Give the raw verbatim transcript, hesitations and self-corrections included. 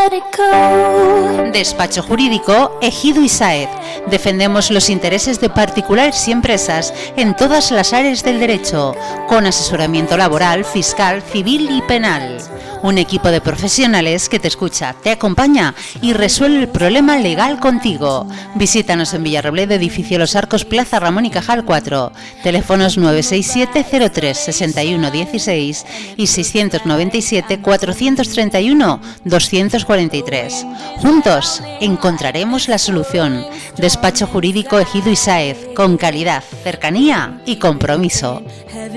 Despacho Jurídico Ejido y Sáez. Defendemos los intereses de particulares y empresas en todas las áreas del derecho, con asesoramiento laboral, fiscal, civil y penal. Un equipo de profesionales que te escucha, te acompaña y resuelve el problema legal contigo. Visítanos en Villarrobledo, edificio Los Arcos, Plaza Ramón y Cajal cuatro. Teléfonos nueve seis siete cero tres seis uno uno seis y seiscientos noventa y siete cuatrocientos treinta y uno doscientos cuarenta y tres. Juntos encontraremos la solución. Despacho Jurídico Ejido y Sáez, con calidad, cercanía y compromiso.